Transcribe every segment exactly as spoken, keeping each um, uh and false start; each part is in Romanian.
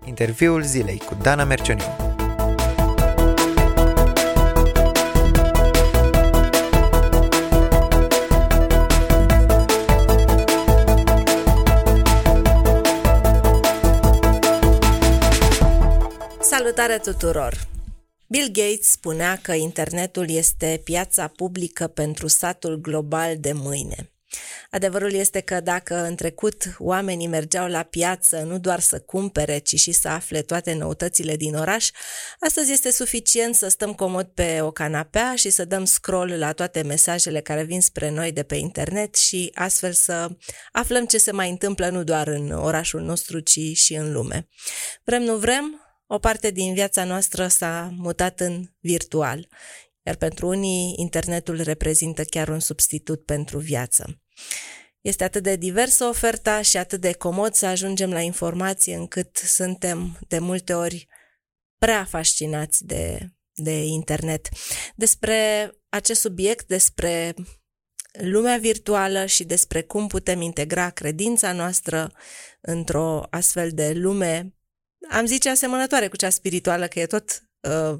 Interviul zilei cu Dana Mercioniu. Salutare tuturor! Bill Gates spunea că internetul este piața publică pentru satul global de mâine. Adevărul este că dacă în trecut oamenii mergeau la piață nu doar să cumpere, ci și să afle toate noutățile din oraș, astăzi este suficient să stăm comod pe o canapea și să dăm scroll la toate mesajele care vin spre noi de pe internet și astfel să aflăm ce se mai întâmplă nu doar în orașul nostru, ci și în lume. Vrem, nu vrem, o parte din viața noastră s-a mutat în virtual, iar pentru unii internetul reprezintă chiar un substitut pentru viață. Este atât de diversă oferta și atât de comod să ajungem la informație încât suntem de multe ori prea fascinați de, de internet. Despre acest subiect, despre lumea virtuală și despre cum putem integra credința noastră într-o astfel de lume, am zice asemănătoare cu cea spirituală, că e tot uh,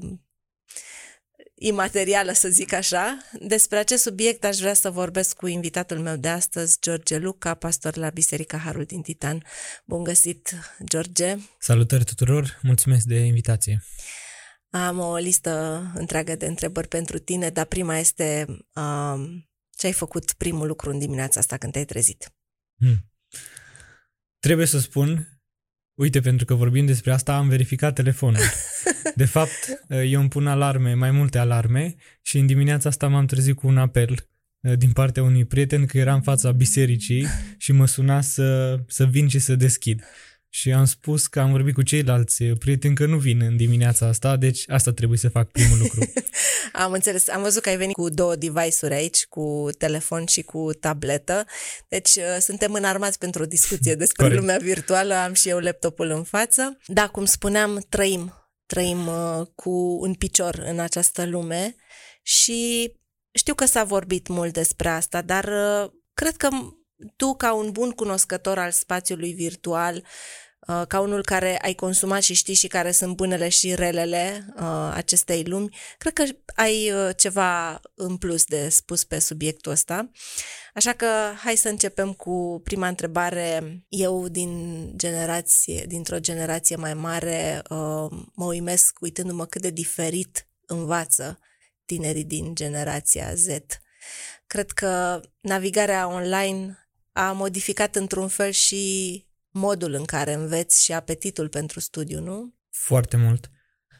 imaterială, să zic așa. Despre acest subiect aș vrea să vorbesc cu invitatul meu de astăzi, George Luca, pastor la Biserica Harul din Titan. Bun găsit, George! Salutări tuturor! Mulțumesc de invitație! Am o listă întreagă de întrebări pentru tine, dar prima este uh, ce ai făcut primul lucru în dimineața asta când te-ai trezit? Hmm. Trebuie să spun, uite, pentru că vorbim despre asta, am verificat telefonul. De fapt, eu îmi pun alarme, mai multe alarme, și în dimineața asta m-am trezit cu un apel din partea unui prieten că era în fața bisericii și mă suna să, să vin și să deschid. Și am spus că am vorbit cu ceilalți prieteni că nu vin în dimineața asta, deci asta trebuie să fac primul lucru. Am înțeles, am văzut că ai venit cu două device-uri aici, cu telefon și cu tabletă, deci uh, suntem înarmați pentru o discuție despre Corect. Lumea virtuală, am și eu laptopul în față. Da, cum spuneam, trăim, trăim uh, cu un picior în această lume și știu că s-a vorbit mult despre asta, dar uh, cred că tu, ca un bun cunoscător al spațiului virtual, ca unul care ai consumat și știi și care sunt bunele și relele acestei lumi, cred că ai ceva în plus de spus pe subiectul ăsta. Așa că hai să începem cu prima întrebare. Eu, din generație, dintr-o generație mai mare, mă uimesc uitându-mă cât de diferit învață tinerii din generația Z. Cred că navigarea online a modificat într-un fel și modul în care înveți și apetitul pentru studiu, nu? Foarte mult.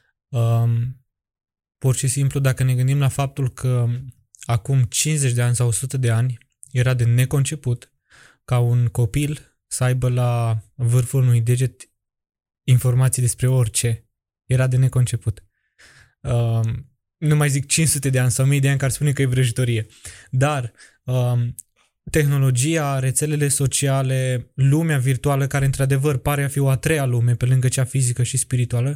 Um, pur și simplu, dacă ne gândim la faptul că acum cincizeci de ani sau o sută de ani era de neconceput ca un copil să aibă la vârful unui deget informații despre orice. Era de neconceput. Um, nu mai zic cinci sute de ani sau mii de ani care spune că e vrăjitorie. Dar um, tehnologia, rețelele sociale, lumea virtuală, care într-adevăr pare a fi o a treia lume pe lângă cea fizică și spirituală,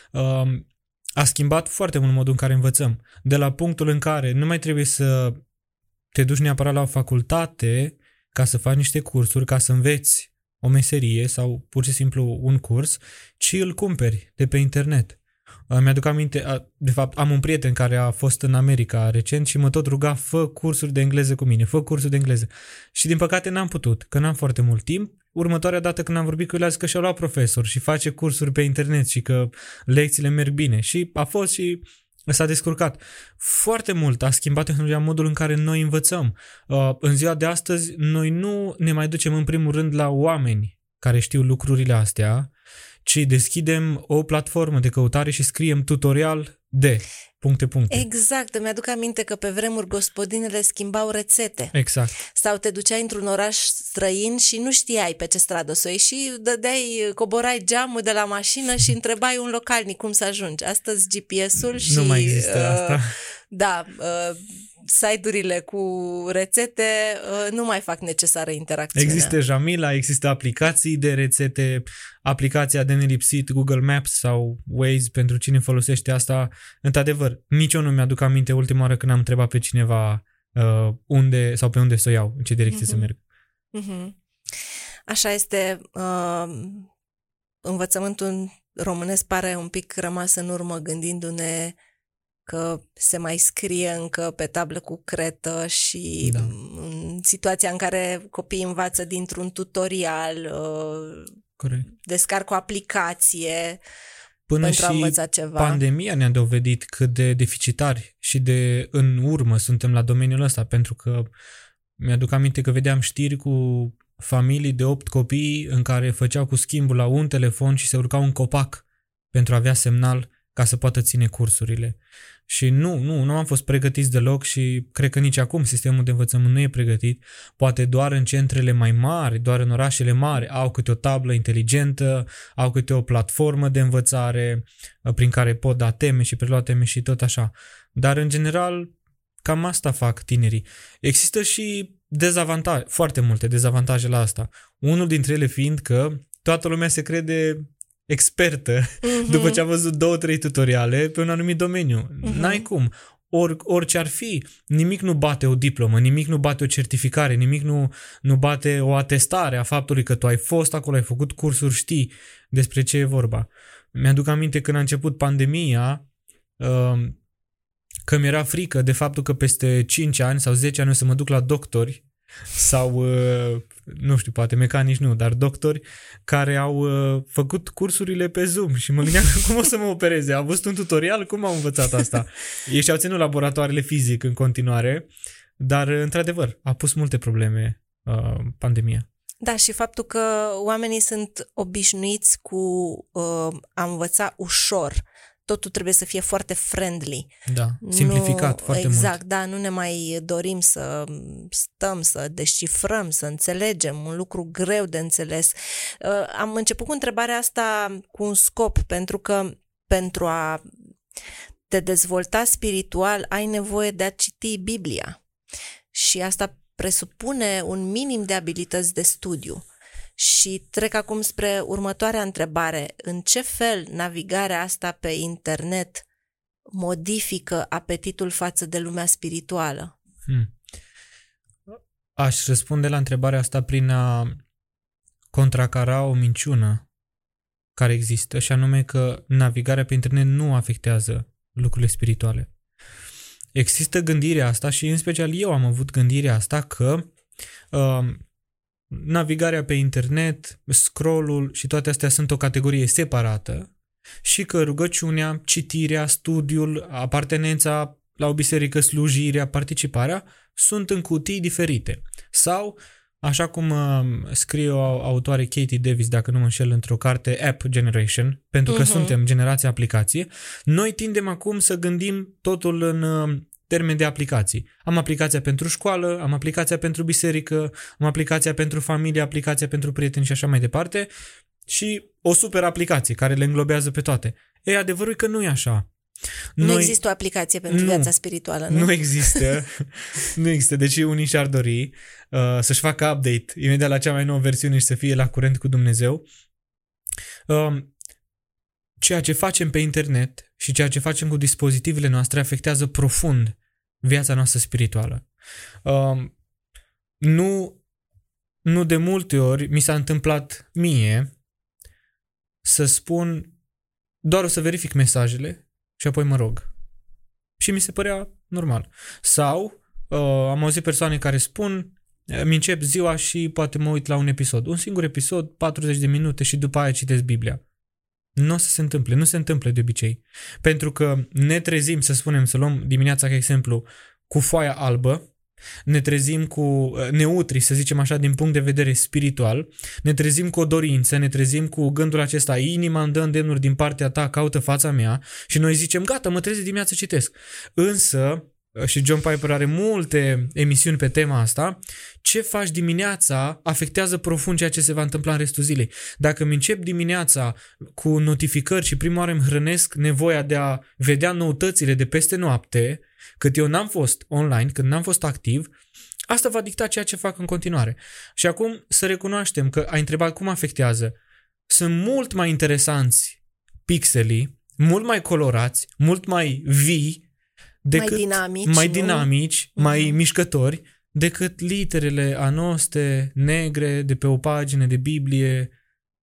a schimbat foarte mult modul în care învățăm. De la punctul în care nu mai trebuie să te duci neapărat la o facultate ca să faci niște cursuri, ca să înveți o meserie sau pur și simplu un curs, ci îl cumperi de pe internet. Mi-aduc aminte, de fapt, am un prieten care a fost în America recent și mă tot ruga: fă cursuri de engleză cu mine, fă cursuri de engleză. Și din păcate n-am putut, că n-am foarte mult timp. Următoarea dată când am vorbit cu el, a zis că și-a luat profesor și face cursuri pe internet și că lecțiile merg bine. Și a fost și s-a descurcat. Foarte mult a schimbat tehnologia modul în care noi învățăm. În ziua de astăzi, noi nu ne mai ducem în primul rând la oameni care știu lucrurile astea, ci deschidem o platformă de căutare și scriem tutorial de puncte, puncte. Exact, îmi aduc aminte că pe vremuri gospodinele schimbau rețete. Exact. Sau te duceai într-un oraș străin și nu știai pe ce stradă să o ieși și dădeai, coborai geamul de la mașină și întrebai un localnic cum să ajungi. Astăzi G P S-ul și... Nu mai există uh, asta. Da, uh, site-urile cu rețete uh, nu mai fac necesară interacțiunea. Există Jamila, există aplicații de rețete, aplicația de nelipsit, Google Maps sau Waze, pentru cine folosește asta. Într-adevăr, nici eu nu mi-aduc aminte ultima oară când am întrebat pe cineva uh, unde sau pe unde să o iau, în ce direcție uh-huh. să merg. Uh-huh. Așa este, uh, învățământul românesc pare un pic rămas în urmă gândindu-ne că se mai scrie încă pe tablă cu cretă și Da. în situația în care copiii învață dintr-un tutorial, uh, Corect. descarc o aplicație Până pentru a și învăța ceva. pandemia ne-a dovedit cât de deficitari și de în urmă suntem la domeniul ăsta, pentru că mi-aduc aminte că vedeam știri cu familii de opt copii în care făceau cu schimbul la un telefon și se urcau un copac pentru a avea semnal ca să poată ține cursurile. Și nu, nu, nu am fost pregătiți deloc și cred că nici acum sistemul de învățământ nu e pregătit. Poate doar în centrele mai mari, doar în orașele mari au câte o tablă inteligentă, au câte o platformă de învățare prin care pot da teme și prelua teme și tot așa. Dar în general cam asta fac tinerii. Există și dezavantaje, foarte multe dezavantaje la asta. Unul dintre ele fiind că toată lumea se crede expertă uh-huh. după ce a văzut două, trei tutoriale pe un anumit domeniu. Uh-huh. N-ai cum. Or, orice ar fi, nimic nu bate o diplomă, nimic nu bate o certificare, nimic nu, nu bate o atestare a faptului că tu ai fost acolo, ai făcut cursuri, știi despre ce e vorba. Mi-aduc aminte când a început pandemia, uh, că mi-era frică de faptul că peste cinci ani sau zece ani o să mă duc la doctori sau, uh, nu știu, poate mecanici nu, dar doctori care au uh, făcut cursurile pe Zoom și mă gândeam cum o să mă opereze. Au văzut un tutorial? Cum au învățat asta? Ei și-au ținut laboratoarele fizic în continuare, dar, într-adevăr, a pus multe probleme uh, pandemia. Da, și faptul că oamenii sunt obișnuiți cu uh, a învăța ușor. Totul trebuie să fie foarte friendly. Da, simplificat nu, foarte exact, mult. Exact, da, nu ne mai dorim să stăm, să descifrăm, să înțelegem, un lucru greu de înțeles. Uh, am început cu întrebarea asta cu un scop, pentru că pentru a te dezvolta spiritual ai nevoie de a citi Biblia. Și asta presupune un minim de abilități de studiu. Și trec acum spre următoarea întrebare. În ce fel navigarea asta pe internet modifică apetitul față de lumea spirituală? Hmm. Aș răspunde la întrebarea asta prin a contracara o minciună care există, și anume că navigarea pe internet nu afectează lucrurile spirituale. Există gândirea asta și în special eu am avut gândirea asta că uh, navigarea pe internet, scroll-ul și toate astea sunt o categorie separată și că rugăciunea, citirea, studiul, apartenența la o biserică, slujirea, participarea sunt în cutii diferite. Sau, așa cum uh, scrie o autoare Katie Davis, dacă nu mă înșel, într-o carte, App Generation, pentru că uh-huh. suntem generația aplicație, noi tindem acum să gândim totul în uh, termen de aplicații. Am aplicația pentru școală, am aplicația pentru biserică, am aplicația pentru familie, aplicația pentru prieteni și așa mai departe și o super aplicație care le înglobează pe toate. Ei, adevărul e că nu e așa. Noi, nu există o aplicație pentru nu, viața spirituală, nu? Nu există. Nu există. Deci unii și-ar dori uh, să-și facă update imediat la cea mai nouă versiune și să fie la curent cu Dumnezeu. Uh, ceea ce facem pe internet și ceea ce facem cu dispozitivele noastre afectează profund viața noastră spirituală. Uh, nu, nu de multe ori mi s-a întâmplat mie să spun doar o să verific mesajele și apoi mă rog. Și mi se părea normal. Sau uh, am auzit persoane care spun îmi încep ziua și poate mă uit la un episod. Un singur episod, patruzeci de minute și după aia citesc Biblia. Nu o să se întâmple, nu se întâmplă de obicei. Pentru că ne trezim, să spunem, să luăm dimineața ca exemplu, cu foaia albă, ne trezim cu neutri, să zicem așa, din punct de vedere spiritual, ne trezim cu o dorință, ne trezim cu gândul acesta, inima îmi dă îndemnuri din partea ta, caută fața mea și noi zicem, gata, mă trezesc dimineața, citesc. Însă, și John Piper are multe emisiuni pe tema asta, ce faci dimineața afectează profund ceea ce se va întâmpla în restul zilei. Dacă îmi încep dimineața cu notificări și prima oară îmi hrănesc nevoia de a vedea noutățile de peste noapte, cât eu n-am fost online, când n-am fost activ, asta va dicta ceea ce fac în continuare. Și acum să recunoaștem că ai întrebat cum afectează. Sunt mult mai interesanți pixelii, mult mai colorați, mult mai vii, decât mai dinamici, mai, dinamici, nu? mai uh-huh. mișcători, decât literele anoste, negre, de pe o pagină de Biblie,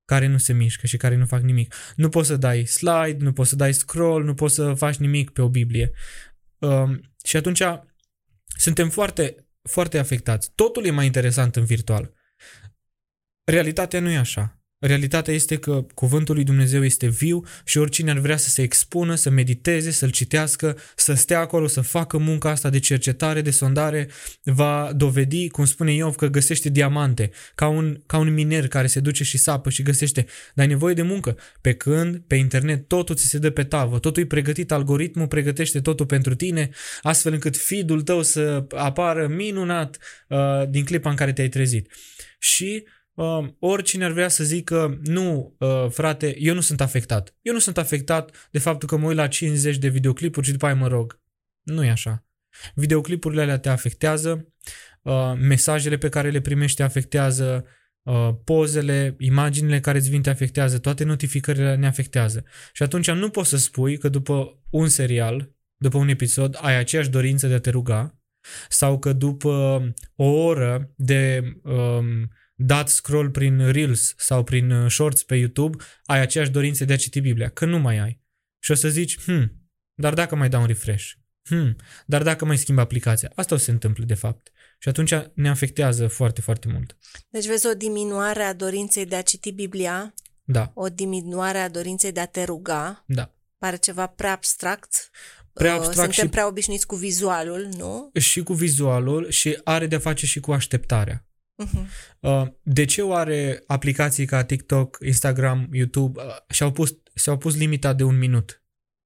care nu se mișcă și care nu fac nimic. Nu poți să dai slide, nu poți să dai scroll, nu poți să faci nimic pe o Biblie. Um, și atunci suntem foarte, foarte afectați. Totul e mai interesant în virtual. Realitatea nu e așa. Realitatea este că cuvântul lui Dumnezeu este viu și oricine ar vrea să se expună, să mediteze, să-l citească, să stea acolo, să facă munca asta de cercetare, de sondare, va dovedi, cum spune Iov, că găsește diamante, ca un, ca un miner care se duce și sapă și găsește. Dar ai nevoie de muncă. Pe când, pe internet, totul ți se dă pe tavă, totul e pregătit, algoritmul pregătește totul pentru tine, astfel încât feed-ul tău să apară minunat uh, din clipa în care te-ai trezit. Și Uh, oricine ar vrea să zică, nu, uh, frate, eu nu sunt afectat. Eu nu sunt afectat de faptul că mă uit la cincizeci de videoclipuri și după aia mă rog. Nu e așa. Videoclipurile alea te afectează, uh, mesajele pe care le primești te afectează, uh, pozele, imaginile care îți vin te afectează, toate notificările ne afectează. Și atunci nu poți să spui că după un serial, după un episod, ai aceeași dorință de a te ruga sau că după o oră de Um, dat scroll prin Reels sau prin Shorts pe YouTube, ai aceeași dorință de a citi Biblia, că nu mai ai. Și o să zici, hm, dar dacă mai dau un refresh, hm, dar dacă mai schimb aplicația, asta o să se întâmple de fapt. Și atunci ne afectează foarte, foarte mult. Deci vezi o diminuare a dorinței de a citi Biblia, da. O diminuare a dorinței de a te ruga, da. Pare ceva prea abstract. Prea abstract Suntem și... prea obișnuiți cu vizualul, nu? Și cu vizualul și are de-a face și cu așteptarea. Uh-huh. De ce oare aplicații ca TikTok, Instagram, YouTube și-au pus, și-au pus limita de un minut?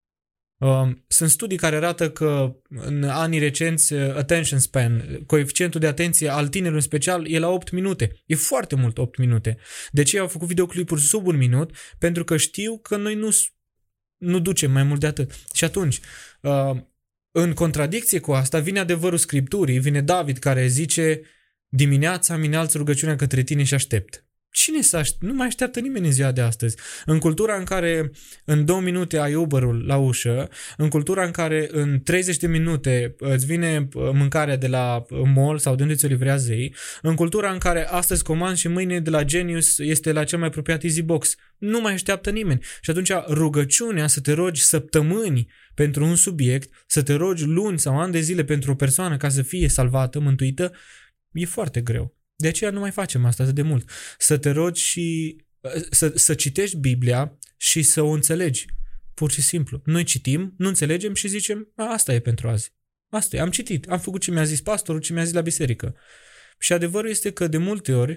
Sunt studii care arată că în anii recenți attention span, coeficientul de atenție al tinerilor în special, e la opt minute. E foarte mult opt minute. De ce au făcut videoclipuri sub un minut? Pentru că știu că noi nu, nu ducem mai mult de atât. Și atunci, în contradicție cu asta, vine adevărul Scripturii, vine David care zice: dimineața îmi înalț rugăciunea către tine și aștept. Cine să aștept? Nu mai așteaptă nimeni în ziua de astăzi. În cultura în care în două minute ai Uber-ul la ușă, în cultura în care în treizeci de minute îți vine mâncarea de la mall sau de unde ți-o livrează ei, în cultura în care astăzi comanzi și mâine de la Genius este la cel mai apropiat EasyBox, nu mai așteaptă nimeni. Și atunci rugăciunea, să te rogi săptămâni pentru un subiect, să te rogi luni sau ani de zile pentru o persoană ca să fie salvată, mântuită, e foarte greu. De aceea nu mai facem asta atât de mult. Să te rogi și să, să citești Biblia și să o înțelegi. Pur și simplu. Noi citim, nu înțelegem și zicem, a, asta e pentru azi. Asta e, am citit, am făcut ce mi-a zis pastorul, ce mi-a zis la biserică. Și adevărul este că de multe ori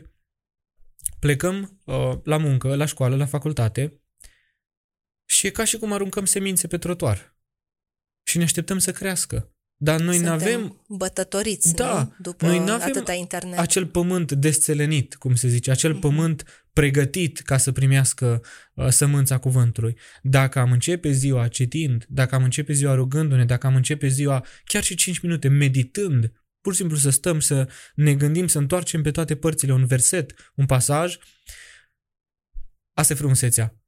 plecăm uh, la muncă, la școală, la facultate și e ca și cum aruncăm semințe pe trotuar. Și ne așteptăm să crească. Dar noi nu avem bătătoriți, da, nu? După noi n-avem atâta internet. Acel pământ desțelenit, cum se zice, acel uh-huh. pământ pregătit ca să primească uh, sămânța cuvântului. Dacă am începe ziua citind, dacă am începe ziua rugându-ne, dacă am începe ziua chiar și cinci minute meditând, pur și simplu să stăm, să ne gândim, să întoarcem pe toate părțile un verset, un pasaj, asta e frumusețea.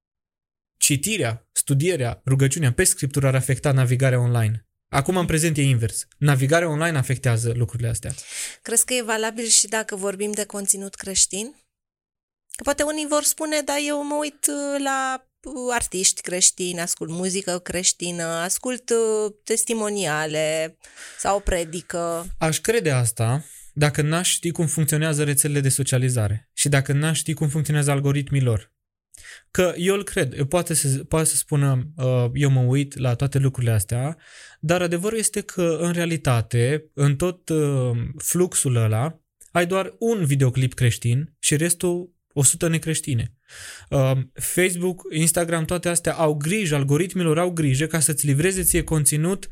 Citirea, studierea, rugăciunea pe Scriptură ar afecta navigarea online. Acum, în prezent, e invers. Navigarea online afectează lucrurile astea. Crezi că e valabil și dacă vorbim de conținut creștin? Că poate unii vor spune, dar eu mă uit la artiști creștini, ascult muzică creștină, ascult testimoniale sau predică. Aș crede asta dacă n-aș ști cum funcționează rețelele de socializare și dacă n-aș ști cum funcționează algoritmii lor. Că eu îl cred, poate să, poate să spună uh, eu mă uit la toate lucrurile astea, dar adevărul este că în realitate, în tot uh, fluxul ăla, ai doar un videoclip creștin și restul o sută necreștine. Uh, Facebook, Instagram, toate astea au grijă, algoritmilor au grijă ca să-ți livreze ție conținut.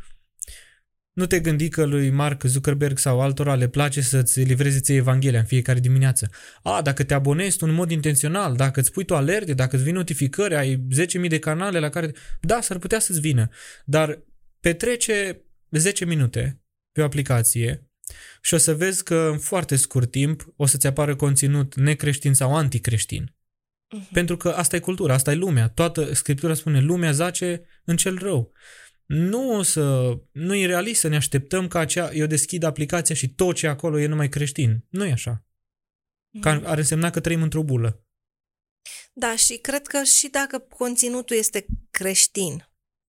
Nu te gândi că lui Mark Zuckerberg sau altora le place să-ți livreze ție Evanghelia în fiecare dimineață. A, dacă te abonezi tu în mod intențional, dacă îți pui tu alerte, dacă îți vin notificări, ai zece mii de canale la care... Da, s-ar putea să-ți vină. Dar petrece zece minute pe o aplicație și o să vezi că în foarte scurt timp o să-ți apară conținut necreștin sau anticreștin. Uh-huh. Pentru că asta e cultura, asta e lumea. Toată Scriptura spune, lumea zace în cel rău. Nu o să, nu e realist să ne așteptăm ca acea, eu deschid aplicația și tot ce acolo e numai creștin. Nu e așa. Că ar însemna că trăim într-o bulă. Da, și cred că și dacă conținutul este creștin,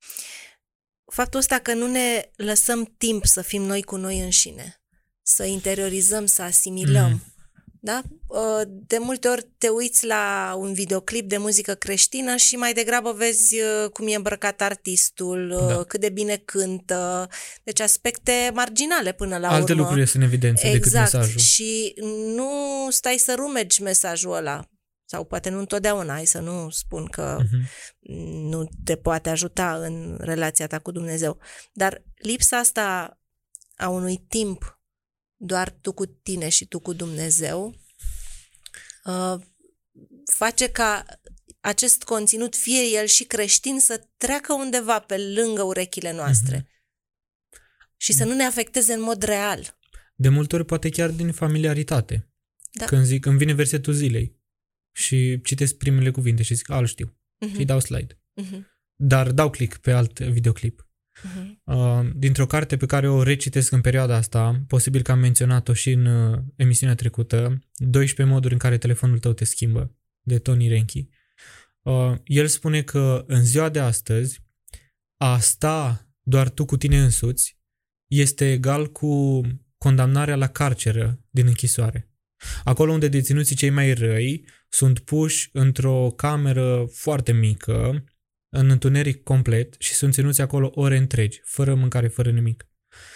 faptul ăsta că nu ne lăsăm timp să fim noi cu noi înșine, să interiorizăm, să asimilăm, mm. da? De multe ori te uiți la un videoclip de muzică creștină și mai degrabă vezi cum e îmbrăcat artistul, da. cât de bine cântă, deci aspecte marginale până la Alte urmă. Alte lucruri ies în evidență exact. decât mesajul. Și nu stai să rumegi mesajul ăla. Sau poate nu întotdeauna, hai să nu spun că uh-huh. nu te poate ajuta în relația ta cu Dumnezeu. Dar lipsa asta a unui timp doar tu cu tine și tu cu Dumnezeu uh, face ca acest conținut, fie el și creștin, să treacă undeva pe lângă urechile noastre uh-huh. și să nu ne afecteze în mod real. De multe ori poate chiar din familiaritate. Da. Când zic, îmi vine versetul zilei și citesc primele cuvinte și zic, a, îl știu. Uh-huh. Și dau slide. Uh-huh. Dar dau click pe alt videoclip. Uh-huh. Uh, dintr-o carte pe care o recitesc în perioada asta, posibil că am menționat-o și în uh, emisiunea trecută, doisprezece moduri în care telefonul tău te schimbă, de Tony Reinke. Uh, el spune că în ziua de astăzi, a sta doar tu cu tine însuți este egal cu condamnarea la carceră din închisoare. Acolo unde deținuții cei mai răi sunt puși într-o cameră foarte mică, în întuneric complet și sunt ținuți acolo ore întregi, fără mâncare, fără nimic.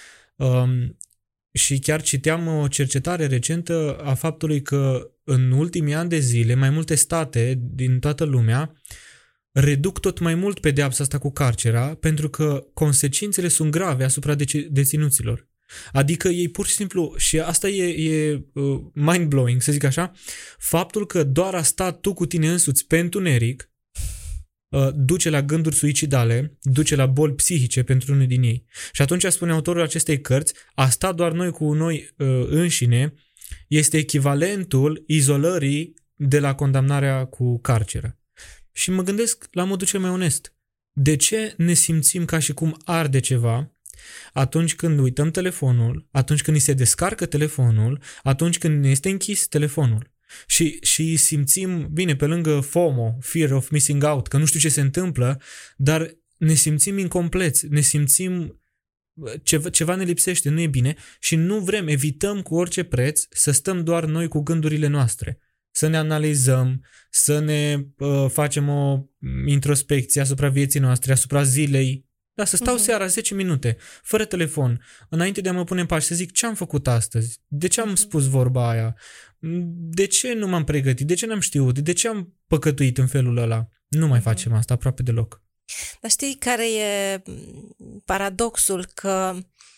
Um, și chiar citeam o cercetare recentă a faptului că în ultimii ani de zile, mai multe state din toată lumea reduc tot mai mult pedeapsa asta cu carcera, pentru că consecințele sunt grave asupra dece- deținuților. Adică ei pur și simplu, și asta e, e uh, mind-blowing, să zic așa, faptul că doar a sta tu cu tine însuți pe întuneric uh, duce la gânduri suicidale, duce la boli psihice pentru unul din ei. Și atunci spune autorul acestei cărți, a sta doar noi cu noi uh, înșine este echivalentul izolării de la condamnarea cu carceră. Și mă gândesc la modul cel mai onest. De ce ne simțim ca și cum arde ceva atunci când uităm telefonul, atunci când ni se descarcă telefonul, atunci când ne este închis telefonul? Și, și simțim, bine, pe lângă FOMO, Fear of Missing Out, că nu știu ce se întâmplă, dar ne simțim incompleți, ne simțim ceva, ceva ne lipsește, nu e bine și nu vrem, evităm cu orice preț să stăm doar noi cu gândurile noastre, să ne analizăm, să ne uh, facem o introspecție asupra vieții noastre, asupra zilei. Da, să stau uh-huh. seara zece minute, fără telefon, înainte de a mă pune în pași, să zic ce am făcut astăzi, de ce am spus vorba aia, de ce nu m-am pregătit, de ce n-am știut, de ce am păcătuit în felul ăla. Nu mai uh-huh. facem asta aproape deloc. Dar știi care e paradoxul? Că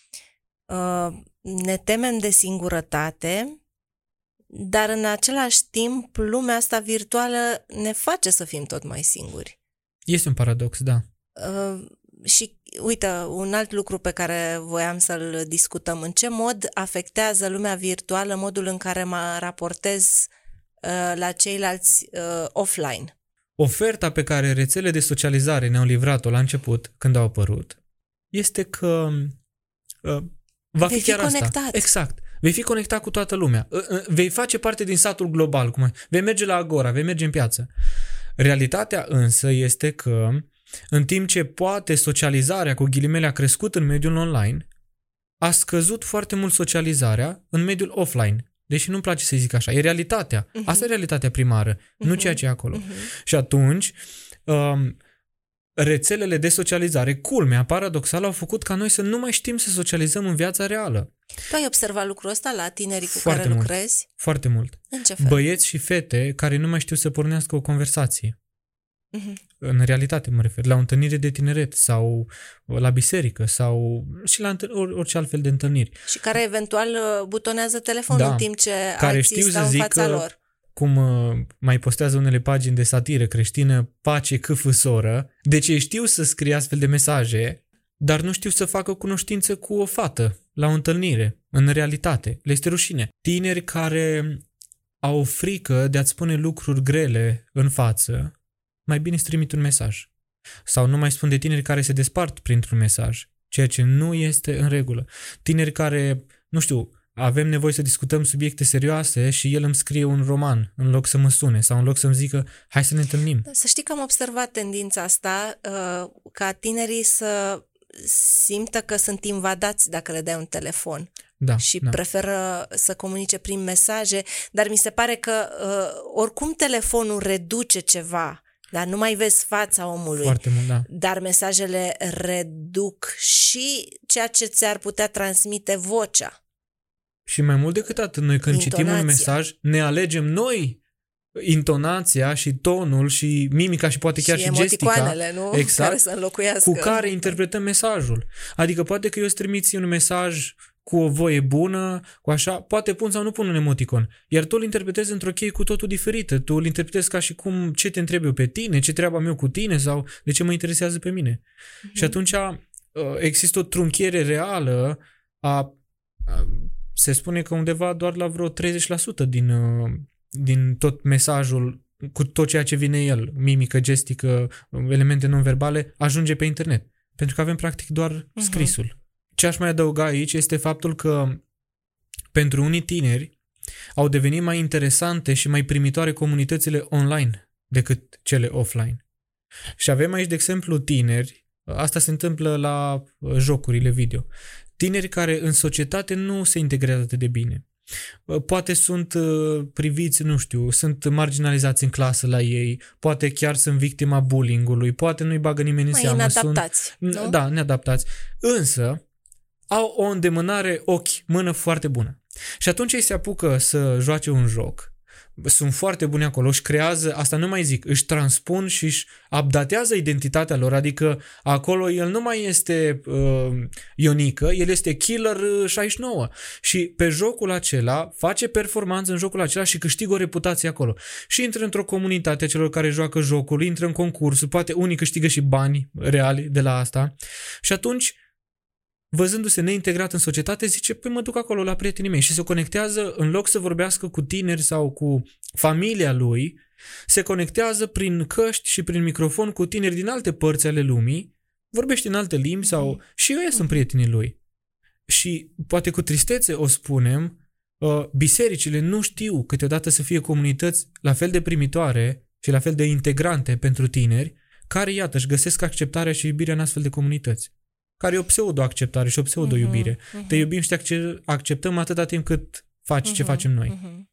uh, ne temem de singurătate, dar în același timp lumea asta virtuală ne face să fim tot mai singuri. Este un paradox, da. Uh, și uite, un alt lucru pe care voiam să-l discutăm, în ce mod afectează lumea virtuală modul în care mă raportez uh, la ceilalți uh, offline? Oferta pe care rețelele de socializare ne-au livrat-o la început, când au apărut, este că uh, va fi, fi chiar conectat. asta. Exact. Vei fi conectat cu toată lumea. Uh, uh, vei face parte din satul global. Cum ai. Vei merge la Agora, vei merge în piață. Realitatea însă este că în timp ce poate socializarea cu ghilimele a crescut în mediul online, a scăzut foarte mult socializarea în mediul offline. Deși nu-mi place să zic așa. E realitatea. Uh-huh. Asta e realitatea primară, uh-huh. nu ceea ce e acolo. Uh-huh. Și atunci, um, rețelele de socializare, culmea, paradoxal, au făcut ca noi să nu mai știm să socializăm în viața reală. Tu ai observat lucrul ăsta la tinerii cu foarte care mult, lucrezi? Foarte mult. În ce fel? Băieți și fete care nu mai știu să pornească o conversație. Uh-huh. În realitate mă refer, la o întâlnire de tineret sau la biserică sau și la orice altfel de întâlniri. Și care eventual butonează telefonul da, în timp ce care alții știu stau să în zic fața lor. Cum mai postează unele pagini de satiră creștină, pace câfă soră, deci ei știu să scrie astfel de mesaje, dar nu știu să facă cunoștință cu o fată la o întâlnire, în realitate. Le este rușine. Tineri care au frică de a-ți spune lucruri grele în față, mai bine îți trimit un mesaj. Sau nu mai spun de tineri care se despart printr-un mesaj, ceea ce nu este în regulă. Tineri care, nu știu, avem nevoie să discutăm subiecte serioase și el îmi scrie un roman în loc să mă sune sau în loc să-mi zică hai să ne întâlnim. Să știi că am observat tendința asta, ca tinerii să simtă că sunt invadați dacă le dai un telefon. Da, și da. preferă să comunice prin mesaje, dar mi se pare că oricum telefonul reduce ceva, dar nu mai vezi fața omului. Foarte mult, da. Dar mesajele reduc și ceea ce ți-ar putea transmite vocea. Și mai mult decât atât, noi când Intonația. citim un mesaj, ne alegem noi intonația și tonul și mimica și poate chiar și, și gestica, nu? exact, Care să înlocuiască. cu care interpretăm mesajul. Adică poate că eu îți trimiți un mesaj cu o voie bună, cu așa, poate pun sau nu pun un emoticon, iar tu îl interpretezi într-o cheie cu totul diferită. Tu îl interpretezi ca și cum ce te întreb eu pe tine, ce treaba meu cu tine sau de ce mă interesează pe mine. Mm-hmm. Și atunci există o trunchiere reală a, a se spune că undeva doar la vreo treizeci la sută din, din tot mesajul, cu tot ceea ce vine el, mimică, gestică, elemente non-verbale, ajunge pe internet. Pentru că avem practic doar uh-huh. scrisul. Ce aș mai adăuga aici este faptul că pentru unii tineri au devenit mai interesante și mai primitoare comunitățile online decât cele offline. Și avem aici, de exemplu, tineri, asta se întâmplă la jocurile video, tineri care în societate nu se integrează atât de bine. Poate sunt priviți, nu știu, sunt marginalizați în clasă la ei, poate chiar sunt victima bullying-ului, poate nu-i bagă nimeni în mai seamă. neadaptați, sunt, nu? Da, neadaptați. Însă au o îndemânare ochi, mână foarte bună. Și atunci ei se apucă să joace un joc. Sunt foarte buni acolo, își creează, asta nu mai zic, își transpun și își updatează identitatea lor, adică acolo el nu mai este uh, Ionică, el este Killer șaizeci și nouă și pe jocul acela face performanță în jocul acela și câștigă o reputație acolo. Și intră într-o comunitate a celor care joacă jocul, intră în concursuri, poate unii câștigă și bani reali de la asta și atunci văzându-se neintegrat în societate, zice, păi mă duc acolo la prietenii mei și se conectează, în loc să vorbească cu tineri sau cu familia lui, se conectează prin căști și prin microfon cu tineri din alte părți ale lumii, vorbește în alte limbi sau și ei sunt prietenii lui. Și poate cu tristețe o spunem, bisericile nu știu câteodată să fie comunități la fel de primitoare și la fel de integrante pentru tineri, care, iată, își găsesc acceptarea și iubirea în astfel de comunități. Care e o pseudo-acceptare și o pseudo-iubire. Uh-huh, uh-huh. Te iubim și te acceptăm atâta timp cât faci uh-huh, ce facem noi. Uh-huh.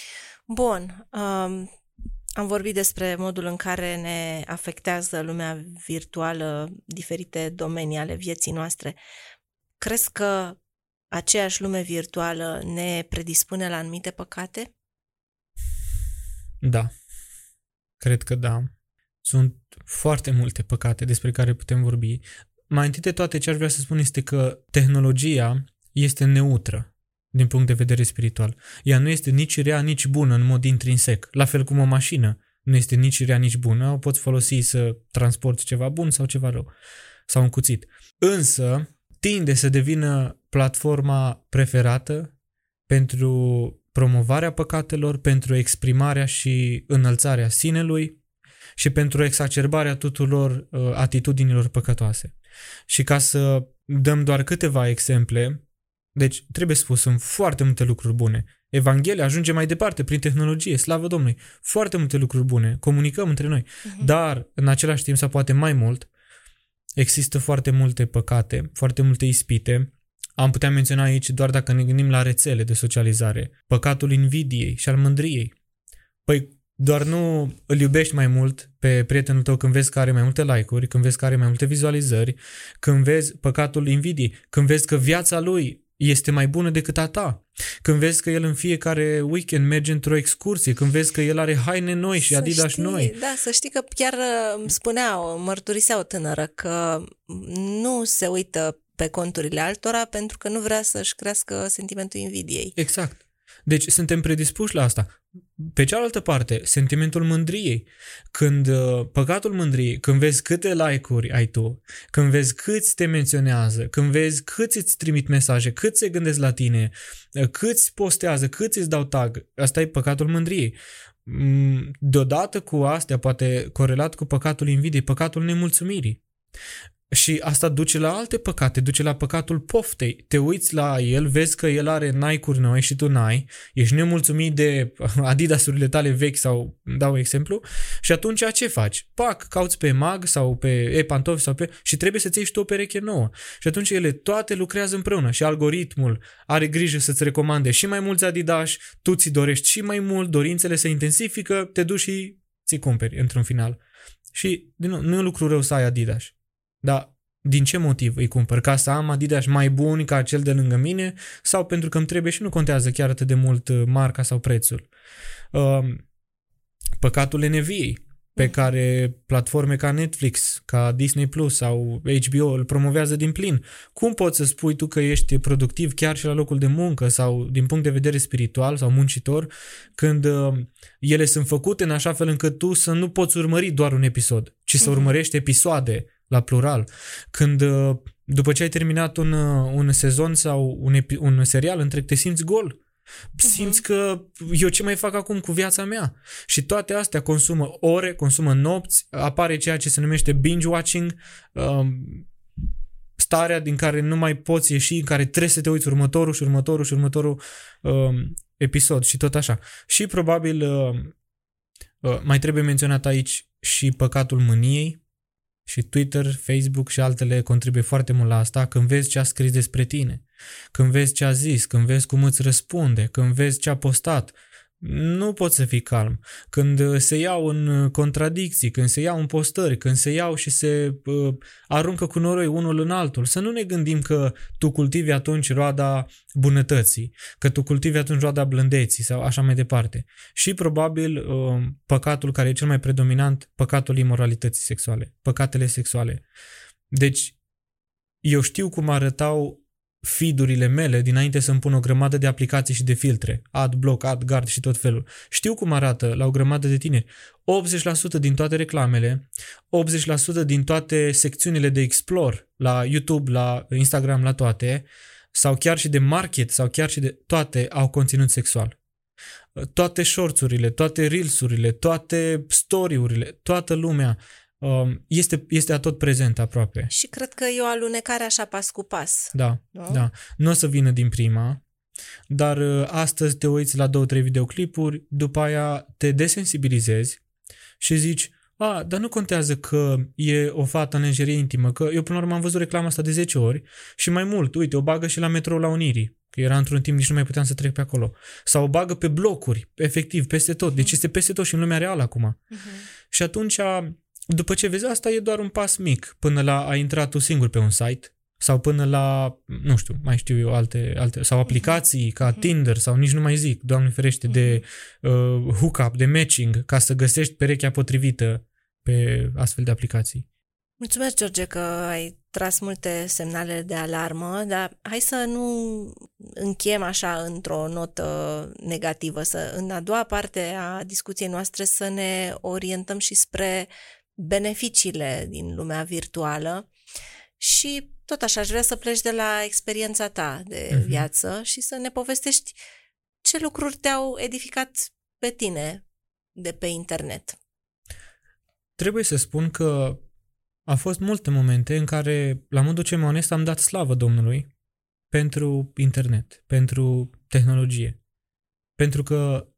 Bun. Um, am vorbit despre modul în care ne afectează lumea virtuală diferite domenii ale vieții noastre. Crezi că aceeași lume virtuală ne predispune la anumite păcate? Da. Cred că da. Sunt foarte multe păcate despre care putem vorbi. Mai întâi de toate, ce aș vrea să spun este că tehnologia este neutră din punct de vedere spiritual. Ea nu este nici rea, nici bună în mod intrinsec. La fel cum o mașină nu este nici rea, nici bună. O poți folosi să transporti ceva bun sau ceva rău. Sau un cuțit. Însă, tinde să devină platforma preferată pentru promovarea păcatelor, pentru exprimarea și înălțarea sinelui și pentru exacerbarea tuturor uh, atitudinilor păcătoase. Și ca să dăm doar câteva exemple, deci trebuie spus, sunt foarte multe lucruri bune. Evanghelia ajunge mai departe prin tehnologie, slavă Domnului, foarte multe lucruri bune, comunicăm între noi, uh-huh. dar în același timp, sau poate mai mult, există foarte multe păcate, foarte multe ispite. Am putea menționa aici, doar dacă ne gândim la rețele de socializare, păcatul invidiei și al mândriei. Păi doar nu îl iubești mai mult pe prietenul tău când vezi că are mai multe like-uri, când vezi că are mai multe vizualizări, când vezi păcatul invidiei, când vezi că viața lui este mai bună decât a ta, când vezi că el în fiecare weekend merge într-o excursie, când vezi că el are haine noi și să Adidas știi, noi. Da, să știi că chiar îmi spunea, mărturisea o tânără că nu se uită pe conturile altora pentru că nu vrea să-și crească sentimentul invidiei. Exact. Deci suntem predispuși la asta. Pe cealaltă parte, sentimentul mândriei. Când uh, păcatul mândriei, când vezi câte like-uri ai tu, când vezi câți te menționează, când vezi câți îți trimit mesaje, câți se gândesc la tine, uh, câți postează, câți îți dau tag, asta e păcatul mândriei. Mm, deodată cu astea, poate corelat cu păcatul invidiei, păcatul nemulțumirii. Și asta duce la alte păcate, duce la păcatul poftei. Te uiți la el, vezi că el are Nike-uri noi și tu n-ai, ești nemulțumit de Adidas-urile tale vechi sau dau exemplu și atunci ce faci? Pac, cauți pe Mag sau pe e-pantofi sau pe... și trebuie să-ți iei și tu o pereche nouă. Și atunci ele toate lucrează împreună și algoritmul are grijă să-ți recomande și mai mulți Adidas, tu ți dorești și mai mult, dorințele se intensifică, te duci și ți cumperi într-un final. Și din nou, nu e un lucru rău să ai Adidas. Dar din ce motiv îi cumpăr? Ca să am Adidas mai buni ca cel de lângă mine sau pentru că îmi trebuie și nu contează chiar atât de mult marca sau prețul? Păcatul leneviei pe care platforme ca Netflix, ca Disney Plus sau H B O îl promovează din plin. Cum poți să spui tu că ești productiv chiar și la locul de muncă sau din punct de vedere spiritual sau muncitor când uh, ele sunt făcute în așa fel încât tu să nu poți urmări doar un episod, ci să urmărești episoade la plural. Când uh, după ce ai terminat un, uh, un sezon sau un, epi- un serial întreg te simți gol. Simți că eu ce mai fac acum cu viața mea? Și toate astea consumă ore, consumă nopți, apare ceea ce se numește binge-watching, um, starea din care nu mai poți ieși, în care trebuie să te uiți următorul și următorul și următorul um, episod și tot așa. Și probabil uh, uh, mai trebuie menționat aici și păcatul mâniei și Twitter, Facebook și altele contribuie foarte mult la asta. Când vezi ce a scris despre tine, când vezi ce a zis, când vezi cum îți răspunde, când vezi ce a postat, nu poți să fii calm. Când se iau în contradicții, când se iau în postări, când se iau și se uh, aruncă cu noroi unul în altul, să nu ne gândim că tu cultivi atunci roada bunătății, că tu cultivi atunci roada blândeții sau așa mai departe. Și probabil uh, păcatul care e cel mai predominant, păcatul imoralității sexuale, păcatele sexuale. Deci, eu știu cum arătau feed-urile mele dinainte să-mi pun o grămadă de aplicații și de filtre, AdBlock, AdGuard și tot felul. Știu cum arată la o grămadă de tineri. optzeci la sută din toate reclamele, optzeci la sută din toate secțiunile de explore la YouTube, la Instagram, la toate, sau chiar și de market, sau chiar și de toate au conținut sexual. Toate shorts-urile, toate reels-urile, toate story-urile, toată lumea Este, este atot prezent aproape. Și cred că e o alunecare așa pas cu pas. Da, nu? da. Nu o să vină din prima, dar astăzi te uiți la două, trei videoclipuri, după aia te desensibilizezi și zici, a, dar nu contează că e o fată în lenjerie intimă, că eu până la urmă am văzut reclama asta de zece ori și mai mult, uite, o bagă și la metrou la Unirii, că era într-un timp nici nu mai puteam să trec pe acolo. Sau o bagă pe blocuri, efectiv, peste tot. Deci este peste tot și în lumea reală acum. Uh-huh. Și atunci... După ce vezi asta, e doar un pas mic până la a intra tu singur pe un site sau până la, nu știu, mai știu eu, alte, alte sau aplicații ca Tinder sau nici nu mai zic, Doamne ferește, de uh, hookup, de matching, ca să găsești perechea potrivită pe astfel de aplicații. Mulțumesc, George, că ai tras multe semnale de alarmă, dar hai să nu încheiem așa într-o notă negativă, să în a doua parte a discuției noastre să ne orientăm și spre beneficiile din lumea virtuală și tot așa aș vrea să pleci de la experiența ta de uh-huh. viață și să ne povestești ce lucruri te-au edificat pe tine de pe internet. Trebuie să spun că a fost multe momente în care, la modul cel mai onest, am dat slavă Domnului pentru internet, pentru tehnologie. Pentru că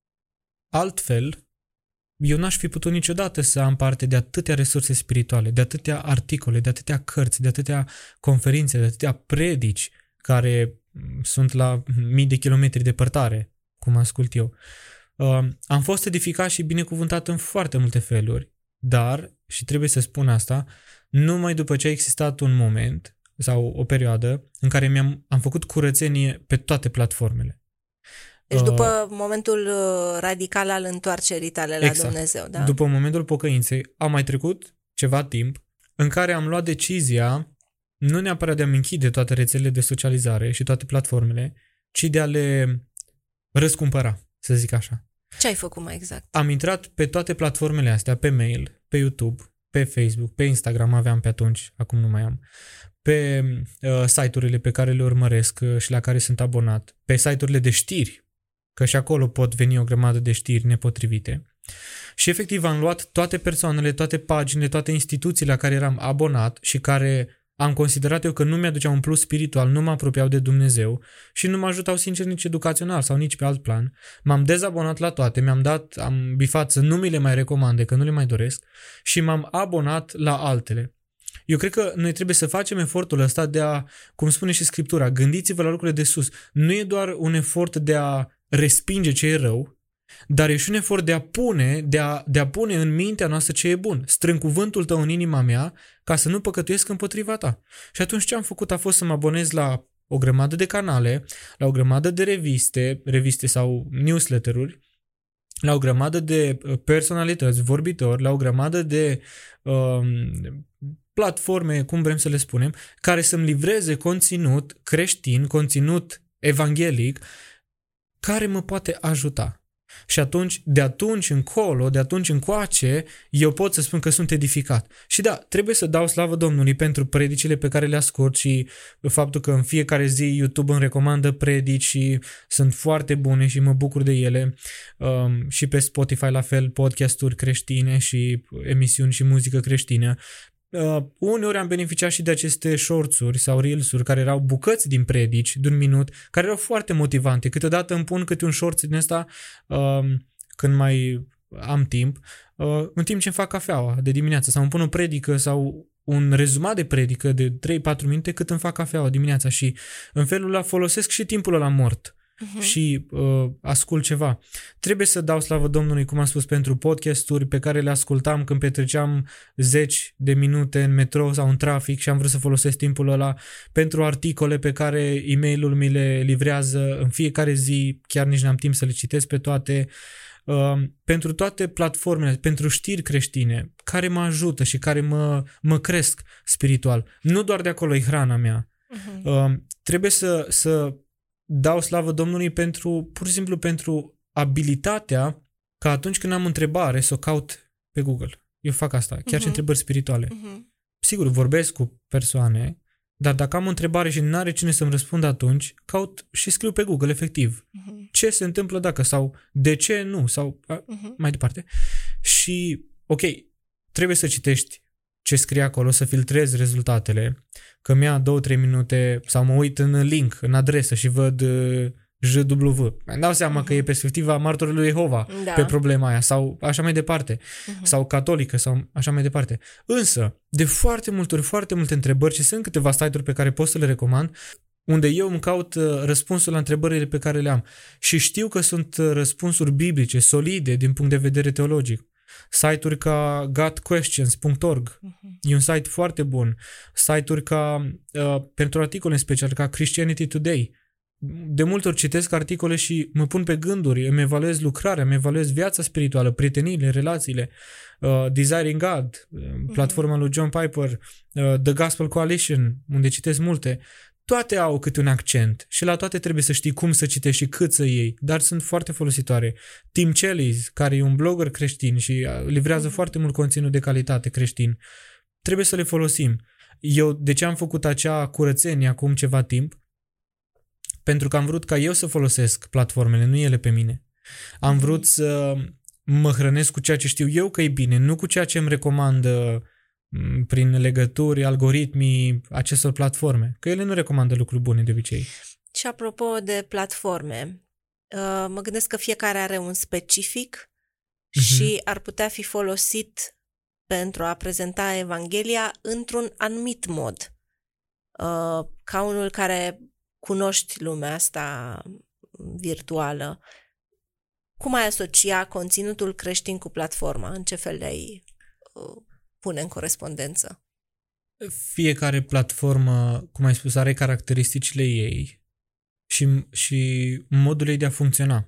altfel eu n-aș fi putut niciodată să am parte de atâtea resurse spirituale, de atâtea articole, de atâtea cărți, de atâtea conferințe, de atâtea predici care sunt la mii de kilometri departare, cum ascult eu. Am fost edificat și binecuvântat în foarte multe feluri, dar, și trebuie să spun asta, numai după ce a existat un moment sau o perioadă în care mi-am am făcut curățenie pe toate platformele. Deci după uh, momentul radical al întoarcerii tale la exact. Dumnezeu, da? După momentul pocăinței, a mai trecut ceva timp în care am luat decizia nu neapărat de a-mi închide toate rețelele de socializare și toate platformele, ci de a le răscumpăra, să zic așa. Ce ai făcut mai exact? Am intrat pe toate platformele astea, pe mail, pe YouTube, pe Facebook, pe Instagram aveam pe atunci, acum nu mai am, pe uh, site-urile pe care le urmăresc uh, și la care sunt abonat, pe site-urile de știri, că și acolo pot veni o grămadă de știri nepotrivite. Și efectiv am luat toate persoanele, toate paginile, toate instituțiile la care eram abonat și care am considerat eu că nu mi-aduceau un plus spiritual, nu mă apropiau de Dumnezeu și nu mă ajutau sincer nici educațional sau nici pe alt plan. M-am dezabonat la toate, mi-am dat, am bifat să nu mi le mai recomande, că nu le mai doresc și m-am abonat la altele. Eu cred că noi trebuie să facem efortul ăsta de a, cum spune și Scriptura, gândiți-vă la lucrurile de sus. Nu e doar un efort de a respinge ce e rău, dar e și un efort de a pune, de a, de a pune în mintea noastră ce e bun. Strâng cuvântul tău în inima mea ca să nu păcătuiesc împotriva ta. Și atunci ce am făcut a fost să mă abonez la o grămadă de canale, la o grămadă de reviste, reviste sau newsletter-uri, la o grămadă de personalități, vorbitori, la o grămadă de um, platforme, cum vrem să le spunem, care să-mi livreze conținut creștin, conținut evanghelic, care mă poate ajuta. Și atunci, de atunci încolo, de atunci încoace, eu pot să spun că sunt edificat. Și da, trebuie să dau slavă Domnului pentru predicile pe care le ascult și faptul că în fiecare zi YouTube îmi recomandă predici și sunt foarte bune și mă bucur de ele. Um, și pe Spotify la fel, podcasturi creștine și emisiuni și muzică creștină. Uh, uneori am beneficiat și de aceste shorts-uri sau reels-uri care erau bucăți din predici de un minut, care erau foarte motivante. Câteodată îmi pun câte un short din ăsta uh, când mai am timp, uh, în timp ce îmi fac cafeaua de dimineață sau îmi pun o predică sau un rezumat de predică de trei patru minute cât îmi fac cafeaua dimineața și în felul ăla folosesc și timpul ăla mort. Uh-huh. Și uh, ascult ceva. Trebuie să dau slavă Domnului, cum am spus, pentru podcasturi pe care le ascultam când petreceam zeci de minute în metrou sau în trafic și am vrut să folosesc timpul ăla, pentru articole pe care e-mailul mi le livrează în fiecare zi, chiar nici n-am timp să le citesc pe toate, uh, pentru toate platformele, pentru știri creștine care mă ajută și care mă, mă cresc spiritual. Nu doar de acolo e hrana mea. Uh-huh. Uh, trebuie să, să dau slavă Domnului pentru, pur și simplu pentru abilitatea ca atunci când am o întrebare să o caut pe Google. Eu fac asta, chiar uh-huh. și întrebări spirituale. Uh-huh. Sigur, vorbesc cu persoane, dar dacă am o întrebare și nu are cine să-mi răspundă atunci, caut și scriu pe Google, efectiv. Uh-huh. Ce se întâmplă dacă sau de ce nu sau a, uh-huh. mai departe. Și, ok, trebuie să citești ce scrie acolo, să filtrezi rezultatele, că mi-a două trei minute sau mă uit în link, în adresă și văd uh, J W. Îmi dau seama uh-huh. că e perspectiva martorului lui Jehova da. pe problema aia sau așa mai departe, uh-huh. sau catolică sau așa mai departe. Însă, de foarte multe ori, foarte multe întrebări și sunt câteva site-uri pe care pot să le recomand, unde eu îmi caut răspunsul la întrebările pe care le am și știu că sunt răspunsuri biblice, solide din punct de vedere teologic. Site-uri ca got questions punct org uh-huh. e un site foarte bun. Site-uri ca, uh, pentru articole în special, ca Christianity Today. De multe ori citesc articole și mă pun pe gânduri, îmi evaluez lucrarea, îmi evaluez viața spirituală, prieteniile, relațiile, uh, Desiring God, uh, platforma uh-huh. lui John Piper, uh, The Gospel Coalition, unde citesc multe. Toate au câte un accent și la toate trebuie să știi cum să citești și cât să iei, dar sunt foarte folositoare. Tim Challies, care e un blogger creștin și livrează mm-hmm. foarte mult conținut de calitate creștin, trebuie să le folosim. Eu de ce am făcut acea curățenie acum ceva timp? Pentru că am vrut ca eu să folosesc platformele, nu ele pe mine. Am mm-hmm. vrut să mă hrănesc cu ceea ce știu eu că e bine, nu cu ceea ce îmi recomandă prin legături, algoritmii acestor platforme, că ele nu recomandă lucruri bune de obicei. Și apropo de platforme, mă gândesc că fiecare are un specific uh-huh. și ar putea fi folosit pentru a prezenta Evanghelia într-un anumit mod. Ca unul care cunoști lumea asta virtuală, cum ai asocia conținutul creștin cu platforma? În ce fel de-ai pune în corespondență? Fiecare platformă, cum ai spus, are caracteristicile ei și, și modul ei de a funcționa.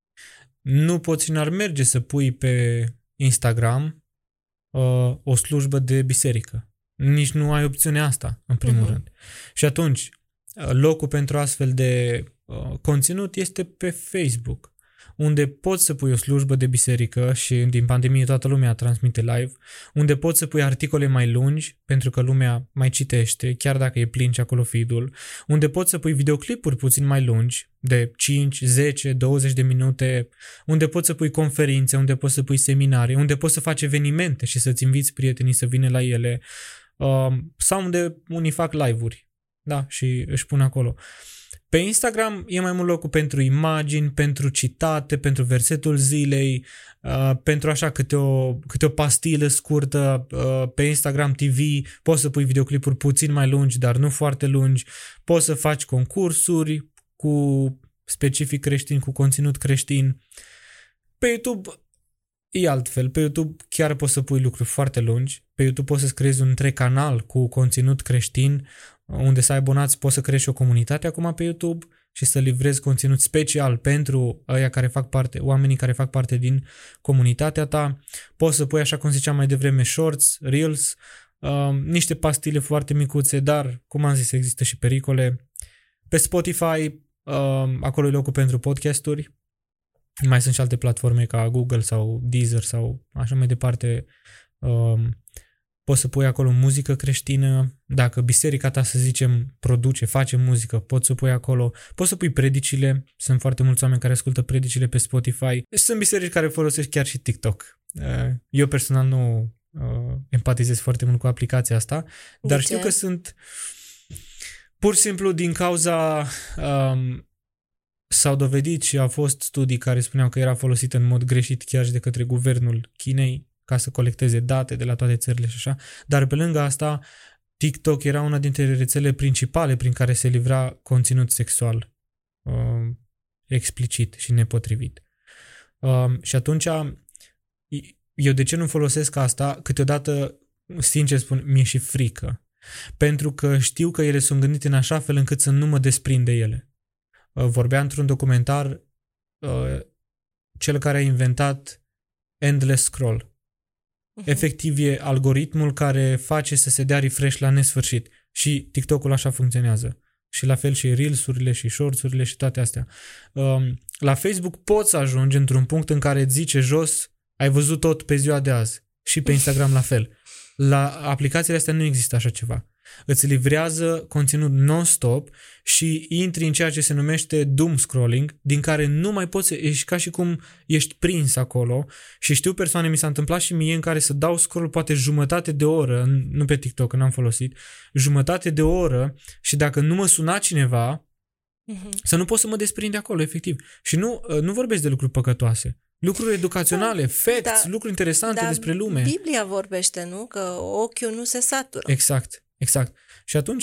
Nu poți, n-ar merge să pui pe Instagram uh, o slujbă de biserică. Nici nu ai opțiunea asta, în primul uh-huh. rând. Și atunci, locul pentru astfel de uh, conținut este pe Facebook, unde poți să pui o slujbă de biserică și din pandemie toată lumea transmite live, unde poți să pui articole mai lungi, pentru că lumea mai citește, chiar dacă e plin și acolo feed-ul, unde poți să pui videoclipuri puțin mai lungi, de cinci, zece, douăzeci de minute, unde poți să pui conferințe, unde poți să pui seminarii, unde poți să faci evenimente și să-ți inviți prietenii să vină la ele, sau unde unii fac live-uri, da, și își pun acolo. Pe Instagram e mai mult locul pentru imagini, pentru citate, pentru versetul zilei, uh, pentru așa câte o, câte o pastilă scurtă. Uh, pe Instagram T V poți să pui videoclipuri puțin mai lungi, dar nu foarte lungi. Poți să faci concursuri cu specific creștin, cu conținut creștin. Pe YouTube e altfel. Pe YouTube chiar poți să pui lucruri foarte lungi. Pe YouTube poți să-ți creezi un întreg canal cu conținut creștin, unde să ai abonați, poți să creezi și o comunitate acum pe YouTube și să livrezi conținut special pentru aia care fac parte, oamenii care fac parte din comunitatea ta. Poți să pui, așa cum ziceam mai devreme, shorts, reels, uh, niște pastile foarte micuțe, dar, cum am zis, există și pericole. Pe Spotify, uh, acolo e locul pentru podcasturi. Mai sunt și alte platforme ca Google sau Deezer sau așa mai departe. Uh, Poți să pui acolo muzică creștină, dacă biserica ta, să zicem, produce, face muzică, poți să pui acolo, poți să pui predicile, sunt foarte mulți oameni care ascultă predicile pe Spotify, sunt biserici care folosesc chiar și TikTok. Eu personal nu empatizez foarte mult cu aplicația asta, dar știu că sunt pur și simplu din cauza um, s-au dovedit și au fost studii care spuneau că era folosită în mod greșit chiar și de către guvernul Chinei, ca să colecteze date de la toate țările și așa, dar pe lângă asta TikTok era una dintre rețele principale prin care se livra conținut sexual uh, explicit și nepotrivit. Uh, și atunci eu de ce nu folosesc asta? Câteodată, sincer spun, mi-e și frică, pentru că știu că ele sunt gândite în așa fel încât să nu mă desprind de ele. Uh, vorbea într-un documentar uh, cel care a inventat Endless Scroll. Efectiv e algoritmul care face să se dea refresh la nesfârșit și TikTok-ul așa funcționează. Și la fel și Reels-urile și Shorts-urile și toate astea. La Facebook poți ajungi într-un punct în care îți zice jos, ai văzut tot pe ziua de azi. Și pe Instagram la fel. La aplicațiile astea nu există așa ceva. Îți livrează conținut non-stop și intri în ceea ce se numește doom scrolling, din care nu mai poți, ești ca și cum ești prins acolo. Și știu persoane, mi s-a întâmplat și mie, în care să dau scroll poate jumătate de oră, nu pe TikTok, că n-am folosit, jumătate de oră și dacă nu mă suna cineva, uh-huh. să nu pot să mă desprind de acolo, efectiv. Și nu, nu vorbesc de lucruri păcătoase. Lucruri educaționale, facts, da, lucruri interesante da, despre lume. Biblia vorbește, nu? Că ochiul nu se satură. Exact, exact. Și atunci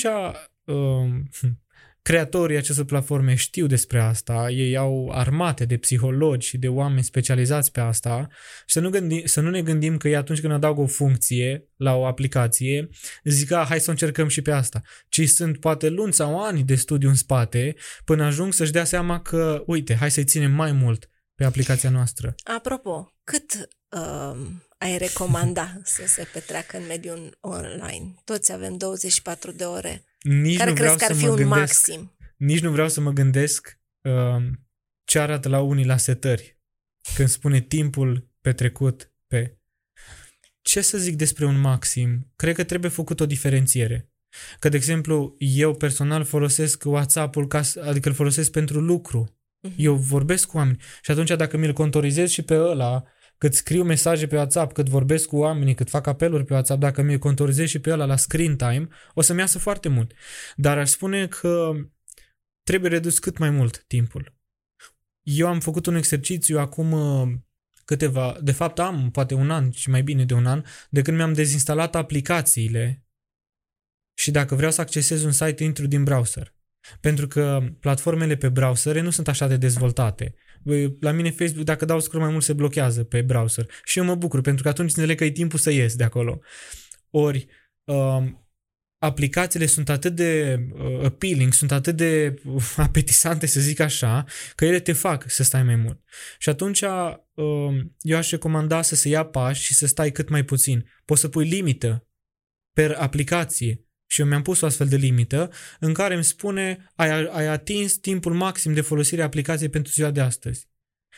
um, creatorii acestor platforme știu despre asta, ei au armate de psihologi și de oameni specializați pe asta și să nu, gândi, să nu ne gândim că ei atunci când adaugă o funcție la o aplicație, zic, a, hai să o încercăm și pe asta. Ci sunt poate luni sau ani de studiu în spate până ajung să-și dea seama că, uite, hai să-i ținem mai mult pe aplicația noastră. Apropo, cât uh, ai recomanda să se petreacă în mediul online? Toți avem douăzeci și patru de ore. Nici Care nu crezi vreau că ar să fi mă un gândesc, maxim? Nici nu vreau să mă gândesc uh, ce arată la unii la setări când spune timpul petrecut pe... Ce să zic despre un maxim? Cred că trebuie făcut o diferențiere. Că, de exemplu, eu personal folosesc WhatsApp-ul, ca, adică îl folosesc pentru lucru. Eu vorbesc cu oameni și atunci dacă mi-l contorizez și pe ăla, cât scriu mesaje pe WhatsApp, cât vorbesc cu oamenii, cât fac apeluri pe WhatsApp, dacă mi-l contorizez și pe ăla la screen time, o să-mi iasă foarte mult. Dar aș spune că trebuie redus cât mai mult timpul. Eu am făcut un exercițiu acum câteva, de fapt am poate un an și mai bine de un an, de când mi-am dezinstalat aplicațiile și dacă vreau să accesez un site, intru din browser. Pentru că platformele pe browser nu sunt așa de dezvoltate. La mine Facebook, dacă dau scroll mai mult, se blochează pe browser. Și eu mă bucur, pentru că atunci înțeleg că e timpul să ies de acolo. Ori, um, aplicațiile sunt atât de uh, appealing, sunt atât de uh, apetisante, să zic așa, că ele te fac să stai mai mult. Și atunci uh, eu aș recomanda să se ia pași și să stai cât mai puțin. Poți să pui limită per aplicație. Și eu mi-am pus o astfel de limită în care îmi spune ai, ai atins timpul maxim de folosire a aplicației pentru ziua de astăzi.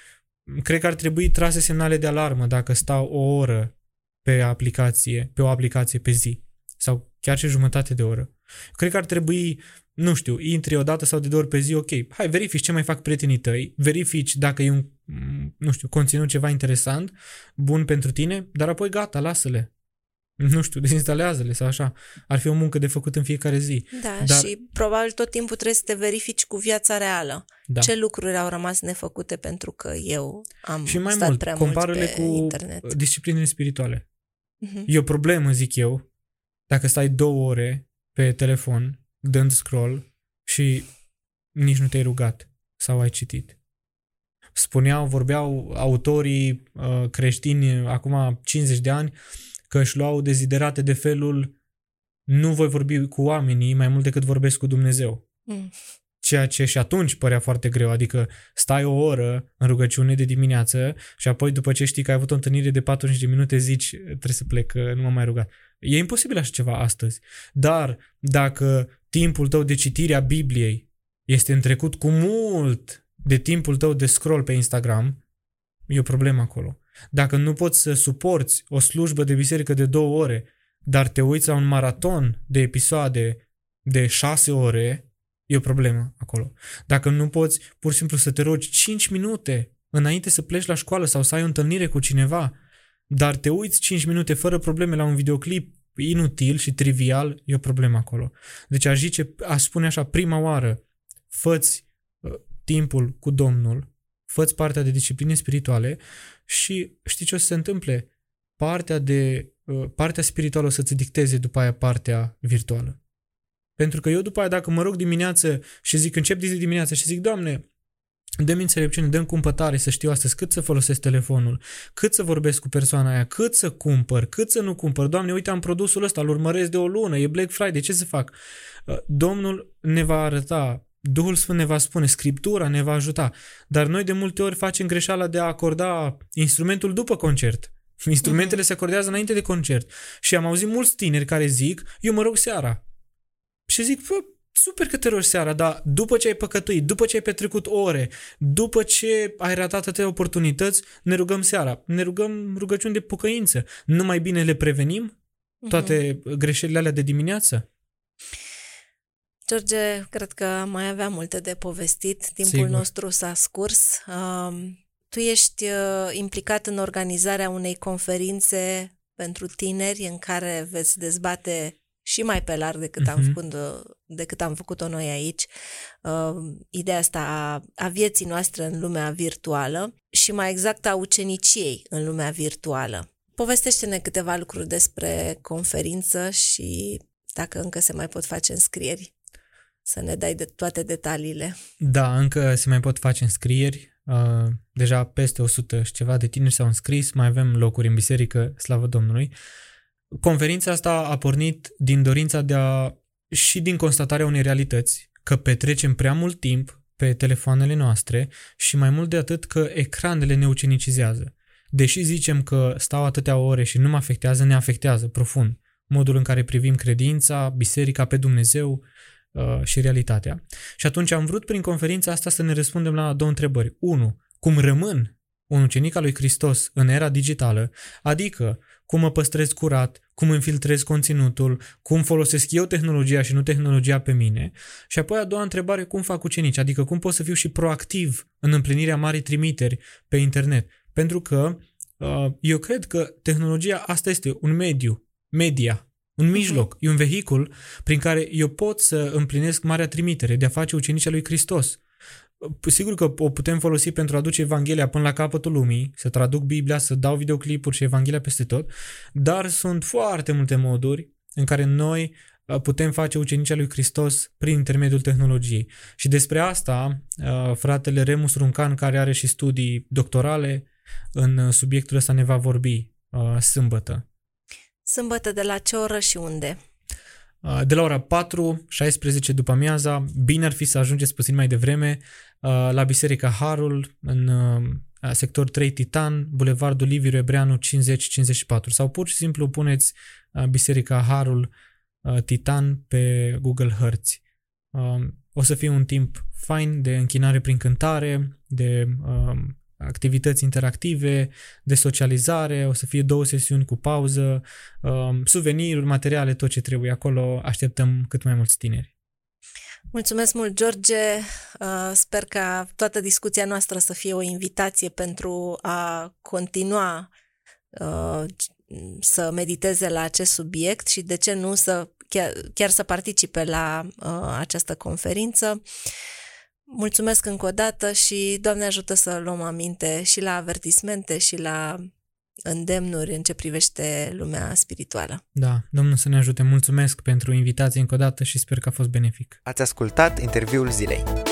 cred că ar trebui trase semnale de alarmă dacă stau o oră pe aplicație, pe o aplicație pe zi sau chiar și jumătate de oră. Cred că ar trebui, nu știu, intri o dată sau de două ori pe zi, ok, hai, verifici ce mai fac prietenii tăi, verifici dacă e un, nu știu, conținut ceva interesant, bun pentru tine, dar apoi gata, lasă-le. Nu știu, dezinstalează-le sau așa. Ar fi o muncă de făcut în fiecare zi. Da, dar... și probabil tot timpul trebuie să te verifici cu viața reală. Da. Ce lucruri au rămas nefăcute pentru că eu am și mai stat mult, prea mult compară-le pe cu internet. disciplinele spirituale. Uh-huh. E o problemă, zic eu, dacă stai două ore pe telefon dând scroll și nici nu te-ai rugat sau ai citit. Spuneau, vorbeau autorii uh, creștini acum cincizeci de ani că își luau deziderate de felul nu voi vorbi cu oamenii mai mult decât vorbesc cu Dumnezeu. Mm. Ceea ce și atunci părea foarte greu, adică stai o oră în rugăciune de dimineață și apoi după ce știi că ai avut o întâlnire de patruzeci de minute zici trebuie să plec, că nu m-am mai rugat. E imposibil așa ceva astăzi. Dar dacă timpul tău de citire a Bibliei este întrecut cu mult de timpul tău de scroll pe Instagram, e o problemă acolo. Dacă nu poți să suporți o slujbă de biserică de două ore, dar te uiți la un maraton de episoade de șase ore, e o problemă acolo. Dacă nu poți pur și simplu să te rogi cinci minute înainte să pleci la școală sau să ai o întâlnire cu cineva, dar te uiți cinci minute fără probleme la un videoclip inutil și trivial, e o problemă acolo. Deci aș zice, aș spune așa, prima oară, fă-ți uh, timpul cu Domnul, fă-ți partea de discipline spirituale și știi ce o să se întâmple? Partea, de, uh, partea spirituală o să-ți dicteze după aia partea virtuală. Pentru că eu după aia dacă mă rog dimineață și zic, încep de dimineață și zic, Doamne, dă-mi înțelepciune, dă-mi cumpătare să știu astăzi cât să folosesc telefonul, cât să vorbesc cu persoana aia, cât să cumpăr, cât să nu cumpăr. Doamne, uite, am produsul ăsta, îl urmăresc de o lună, e Black Friday, ce să fac? Domnul ne va arăta, Duhul Sfânt ne va spune, Scriptura ne va ajuta, dar noi de multe ori facem greșeala de a acorda instrumentul după concert. Instrumentele uh-huh. se acordează înainte de concert. Și am auzit mulți tineri care zic, eu mă rog seara. Și zic, bă, super că te rogi seara, dar după ce ai păcătuit, după ce ai petrecut ore, după ce ai ratat atâtea oportunități, ne rugăm seara. Ne rugăm rugăciuni de pocăință. Nu mai bine le prevenim? Toate uh-huh. greșelile alea de dimineață? George, cred că mai avea multe de povestit. Timpul Sigur. nostru s-a scurs. Uh, tu ești uh, implicat în organizarea unei conferințe pentru tineri în care veți dezbate și mai pe larg decât, uh-huh. am, făcut, decât am făcut-o noi aici, uh, ideea asta a, a vieții noastre în lumea virtuală și mai exact a uceniciei în lumea virtuală. Povestește-ne câteva lucruri despre conferință și dacă încă se mai pot face înscrieri, să ne dai de toate detaliile. Da, încă se mai pot face înscrieri. Uh, deja peste o sută și ceva de tineri s-au înscris, mai avem locuri în biserică, slavă Domnului. Conferința asta a pornit din dorința de a, și din constatarea unei realități, că petrecem prea mult timp pe telefoanele noastre și mai mult de atât că ecranele ne ucenicizează. Deși zicem că stau atâtea ore și nu mă afectează, ne afectează profund modul în care privim credința, biserica, pe Dumnezeu uh, și realitatea. Și atunci am vrut prin conferința asta să ne răspundem la două întrebări. Unu, cum rămân un ucenic al lui Hristos în era digitală, adică cum mă păstrez curat, cum îmi filtrez conținutul, cum folosesc eu tehnologia și nu tehnologia pe mine. Și apoi a doua întrebare, cum fac ucenici, adică cum pot să fiu și proactiv în împlinirea marii trimiteri pe internet. Pentru că uh, eu cred că tehnologia asta este un mediu, media, un mijloc, uh-huh. e un vehicul prin care eu pot să împlinesc marea trimitere de a face ucenicii lui Hristos. Sigur că o putem folosi pentru a aduce Evanghelia până la capătul lumii, să traduc Biblia, să dau videoclipuri și Evanghelia peste tot, dar sunt foarte multe moduri în care noi putem face ucenicii lui Hristos prin intermediul tehnologiei. Și despre asta, fratele Remus Runcan, care are și studii doctorale în subiectul ăsta, ne va vorbi sâmbătă. Sâmbătă de la ce oră și unde? De la ora patru, șaisprezece după amiaza, bine ar fi să ajungeți puțin mai devreme la Biserica Harul, în sector trei Titan, Bulevardul Liviu Rebreanu cincizeci cincizeci și patru, sau pur și simplu puneți Biserica Harul Titan pe Google Hărți. O să fie un timp fain de închinare prin cântare, de activități interactive, de socializare, o să fie două sesiuni cu pauză, suveniruri, materiale, tot ce trebuie acolo. Așteptăm cât mai mulți tineri. Mulțumesc mult, George. Sper ca toată discuția noastră să fie o invitație pentru a continua să mediteze la acest subiect și, de ce nu, să chiar, chiar să participe la această conferință. Mulțumesc încă o dată și Doamne ajută să luăm aminte și la avertismente și la îndemnuri în ce privește lumea spirituală. Da, Domnul să ne ajute. Mulțumesc pentru invitație încă o dată și sper că a fost benefic. Ați ascultat interviul zilei.